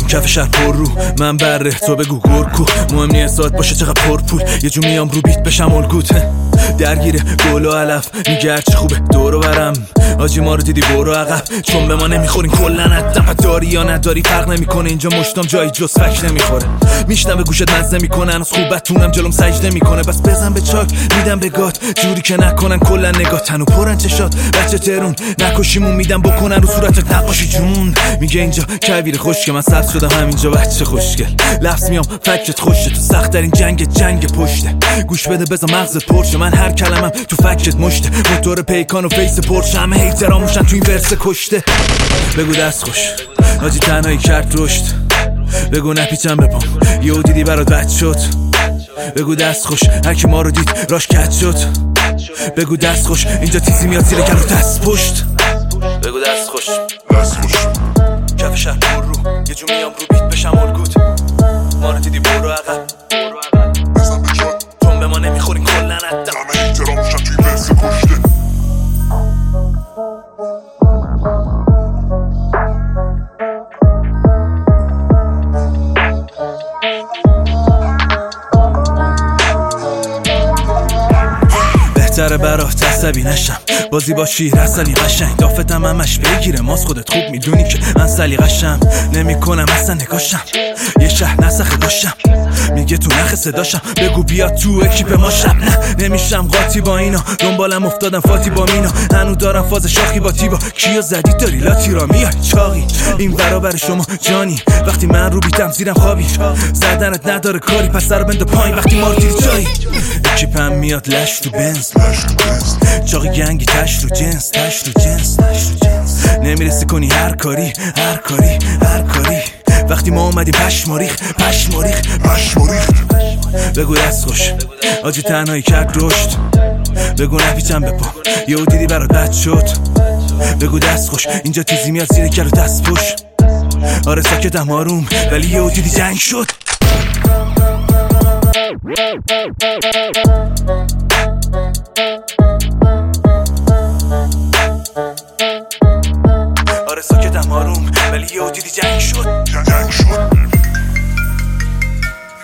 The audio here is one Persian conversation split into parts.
میام کف شهر پر رو، من بره تو بگو گرکو. مهم نیست ساعت باشه چقدر پرپول، یه جو میام رو بیت بشم الگوت. درگیره گل و علف میگه هرچی خوبه دورو برم. آجی ما رو دیدی برو عقب، چون به ما نمیخورین کلن عدم. داری یا نداری فرق نمیکنه، اینجا مشتم جایی جز فک نمیخوره. میشنم به گوشت مزه میکنن از خوبتونم جلوم سجده میکنه. بس بزن به چاک میدم به گات، جوری که نکنن کلن نگاه تنو پرن چشات. بچه ترون نکشیمون میدم بکنن رو صورتت نقاشی جون. میگه اینجا کویر خوش که من سبز شدم همینجا بچه خوشگل. لفظ میام فکت خوشه تو سخت در این جنگ پشته. گوش بده بزن مغزت پرشه، من هر کلمم تو فکت مشته. موتور پیکان و فیس پرشه، همه هیتراموشن تو این ورس کشته. بگو دست خوش حاجی تنهایی کرد رشد. بگو نپیچم بپام یهو دیدی برات بد شد. بگو دست خوش هر کی ما رو دید راش کج شد. بگو دست خوش اینجا تیزی میاد زیر کلو دست پشت. بگو دست خوش کف شهر پر رو، یه جو میام رو بیت بشم الگوت. ما رو دیدی برو عقب، بزن به جات چون به ما نمیخورین کلن عدم. همه احترامشن توی ورس کشته. بهتره برات عصبی نشم، بازی با شیر اصلی قشنگ. دافتم همش بگیره ماز، خودت خوب میدونی که من سلیقشم. نمیکنم اصلا نگاشم، یه شهر نسخه داشتم میگه تو نخ صداشم. بگو بیا تو اکیپ ما شب، نه نمیشم قاطی با اینا. دنبالم افتادم فاتی با مینا، هنو دارم فاز شاخی با تیبا. کیو زدی داری لاتی را میای چاقی، این برابر شما جانی. وقتی من رو بیتم زیرم خوابی، زدنت نداره کاری پس سر بند پایین. وقتی ما رو دیدی جایی اکیپم میاد لش تو بنز، چاقی گنگی تش رو جنس. نمیرسی کنی هر کاری. وقتی ما اومدیم پشماریخ. بگو دست خوش آجی تنهایی کرد رشد. بگو نپیچم بپام یهو دیدی برات بد شد. بگو دست خوش اینجا تیزی میاد زیر کلو دست پشت. آره ساکتم آروم ولی یهو دیدی جنگ شد. آره ساکتم آروم ولی یهو دیدی جنگ شد.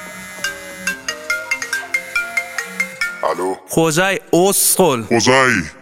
الو خوزای اسقل خوزای